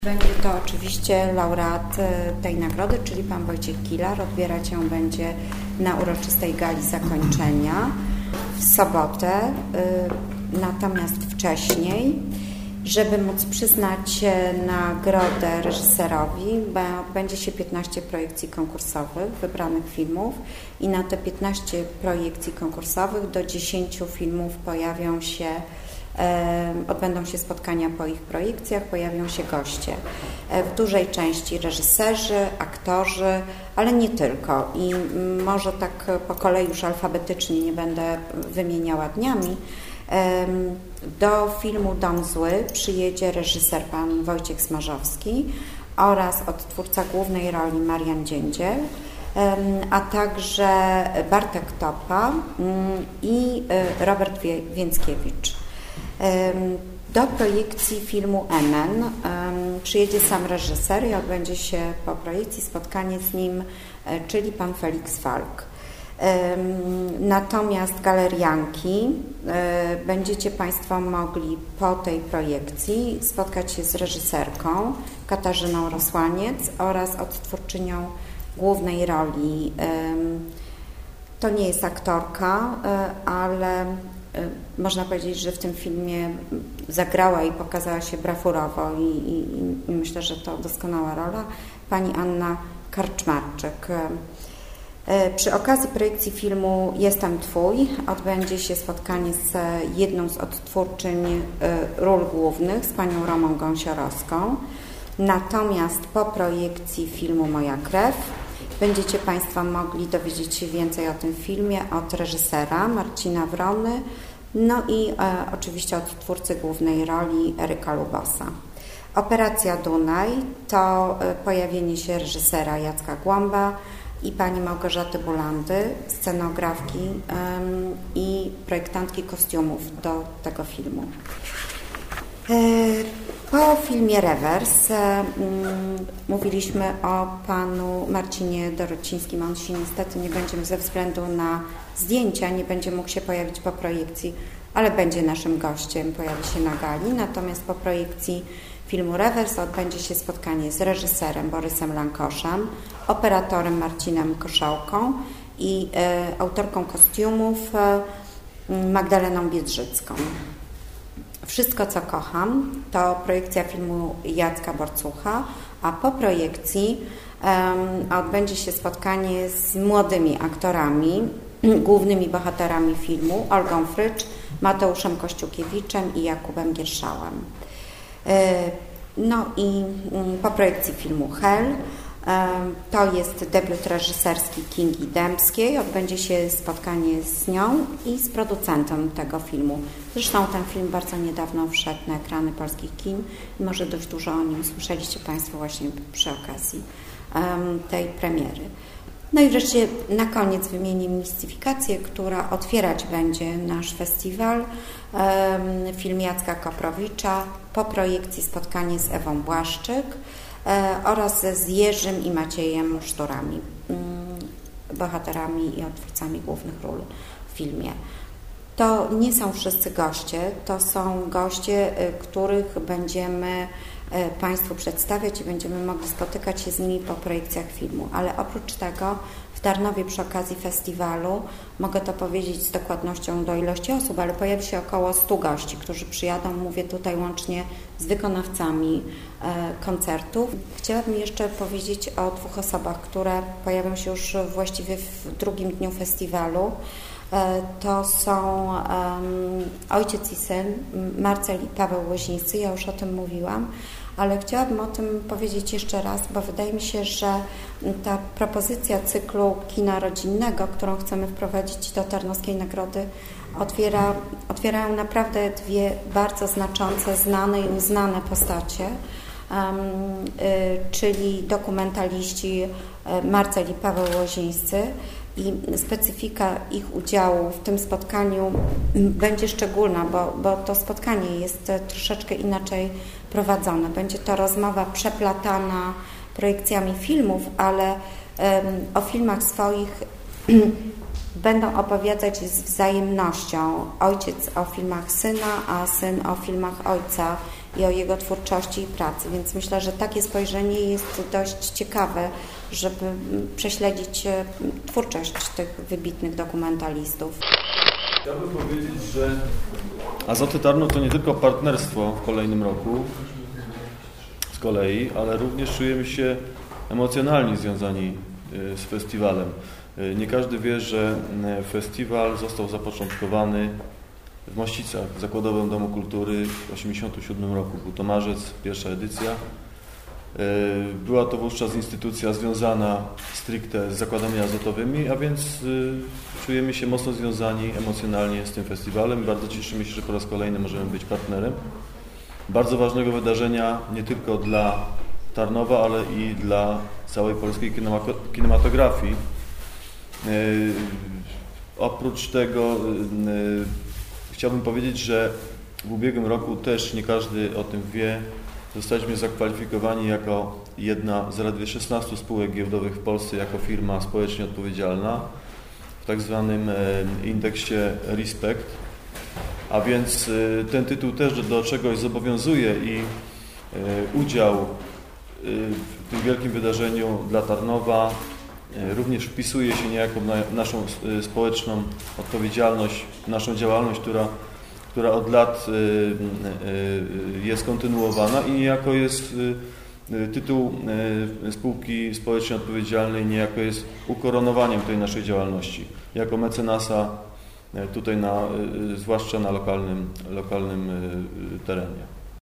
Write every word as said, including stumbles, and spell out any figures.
Będzie to oczywiście laureat tej nagrody, czyli pan Wojciech Kilar. Odbierać ją będzie na uroczystej gali zakończenia w sobotę, natomiast wcześniej, żeby móc przyznać nagrodę reżyserowi, będzie się piętnaście projekcji konkursowych wybranych filmów i na te piętnaście projekcji konkursowych do dziesięciu filmów pojawią się odbędą się spotkania po ich projekcjach, pojawią się goście. W dużej części reżyserzy, aktorzy, ale nie tylko. I może tak po kolei już alfabetycznie, nie będę wymieniała dniami. Do filmu Dom Zły przyjedzie reżyser pan Wojciech Smarzowski oraz odtwórca głównej roli Marian Dziędziel, a także Bartek Topa i Robert Więckiewicz. Do projekcji filmu Emen przyjedzie sam reżyser i odbędzie się po projekcji spotkanie z nim, czyli pan Felix Falk. Natomiast galerianki będziecie Państwo mogli po tej projekcji spotkać się z reżyserką Katarzyną Rosłaniec oraz odtwórczynią głównej roli. To nie jest aktorka, ale można powiedzieć, że w tym filmie zagrała i pokazała się brawurowo i, i, i myślę, że to doskonała rola, pani Anna Karczmarczyk. Przy okazji projekcji filmu Jestem Twój odbędzie się spotkanie z jedną z odtwórczyń ról głównych, z panią Romą Gąsiorowską. Natomiast po projekcji filmu Moja krew będziecie Państwo mogli dowiedzieć się więcej o tym filmie od reżysera Marcina Wrony, no i e, oczywiście od twórcy głównej roli Eryka Lubosa. Operacja Dunaj to e, pojawienie się reżysera Jacka Głąba i pani Małgorzaty Bulandy, scenografki e, i projektantki kostiumów do tego filmu. E, Po filmie Rewers um, mówiliśmy o panu Marcinie Dorocińskim. On się niestety nie będzie ze względu na zdjęcia, nie będzie mógł się pojawić po projekcji, ale będzie naszym gościem, pojawi się na gali. Natomiast po projekcji filmu Rewers odbędzie się spotkanie z reżyserem Borysem Lankoszem, operatorem Marcinem Koszałką i e, autorką kostiumów e, Magdaleną Biedrzycką. Wszystko, co kocham, to projekcja filmu Jacka Borcucha, a po projekcji um, odbędzie się spotkanie z młodymi aktorami, głównymi bohaterami filmu, Olgą Frycz, Mateuszem Kościukiewiczem i Jakubem Gierszałem. No i po projekcji filmu Hel, to jest debiut reżyserski Kingi Dębskiej. Odbędzie się spotkanie z nią i z producentem tego filmu. Zresztą ten film bardzo niedawno wszedł na ekrany polskich kin i może dość dużo o nim słyszeliście Państwo właśnie przy okazji um, tej premiery. No i wreszcie na koniec wymienię mistyfikację, która otwierać będzie nasz festiwal. Um, film Jacka Koprowicza, po projekcji spotkanie z Ewą Błaszczyk oraz z Jerzym i Maciejem Szturami, bohaterami i odtwórcami głównych ról w filmie. To nie są wszyscy goście, to są goście, których będziemy Państwu przedstawiać i będziemy mogli spotykać się z nimi po projekcjach filmu, ale oprócz tego w Tarnowie przy okazji festiwalu, mogę to powiedzieć z dokładnością do ilości osób, ale pojawi się około stu gości, którzy przyjadą, mówię tutaj łącznie z wykonawcami e, koncertów. Chciałabym jeszcze powiedzieć o dwóch osobach, które pojawią się już właściwie w drugim dniu festiwalu. E, to są um, ojciec i syn, Marcel i Paweł Łozińscy, ja już o tym mówiłam, ale chciałabym o tym powiedzieć jeszcze raz, bo wydaje mi się, że ta propozycja cyklu kina rodzinnego, którą chcemy wprowadzić do Tarnowskiej Nagrody, otwiera, otwierają naprawdę dwie bardzo znaczące, znane i uznane postacie, um, y, czyli dokumentaliści Marcel i Paweł Łozińscy. I specyfika ich udziału w tym spotkaniu będzie szczególna, bo, bo to spotkanie jest troszeczkę inaczej prowadzone. Będzie to rozmowa przeplatana projekcjami filmów, ale um, o filmach swoich będą opowiadać z wzajemnością. Ojciec o filmach syna, a syn o filmach ojca i o jego twórczości i pracy. Więc myślę, że takie spojrzenie jest dość ciekawe, żeby prześledzić twórczość tych wybitnych dokumentalistów. Chciałbym powiedzieć, że Azoty Tarnów to nie tylko partnerstwo w kolejnym roku z kolei, ale również czujemy się emocjonalnie związani z festiwalem. Nie każdy wie, że festiwal został zapoczątkowany w Mościcach, w Zakładowym Domu Kultury w tysiąc dziewięćset osiemdziesiątym siódmym roku. Był to marzec, pierwsza edycja. Była to wówczas instytucja związana stricte z zakładami azotowymi, a więc czujemy się mocno związani emocjonalnie z tym festiwalem. Bardzo cieszymy się, że po raz kolejny możemy być partnerem bardzo ważnego wydarzenia nie tylko dla Tarnowa, ale i dla całej polskiej kinematografii. Oprócz tego chciałbym powiedzieć, że w ubiegłym roku też nie każdy o tym wie. Zostaliśmy zakwalifikowani jako jedna z zaledwie szesnastu spółek giełdowych w Polsce jako firma społecznie odpowiedzialna w tak zwanym indeksie Respect, a więc ten tytuł też do czegoś zobowiązuje i udział w tym wielkim wydarzeniu dla Tarnowa również wpisuje się niejako w naszą społeczną odpowiedzialność, naszą działalność, która która od lat jest kontynuowana i niejako jest tytuł spółki społecznie odpowiedzialnej, niejako jest ukoronowaniem tej naszej działalności jako mecenasa tutaj na, zwłaszcza na lokalnym, lokalnym terenie.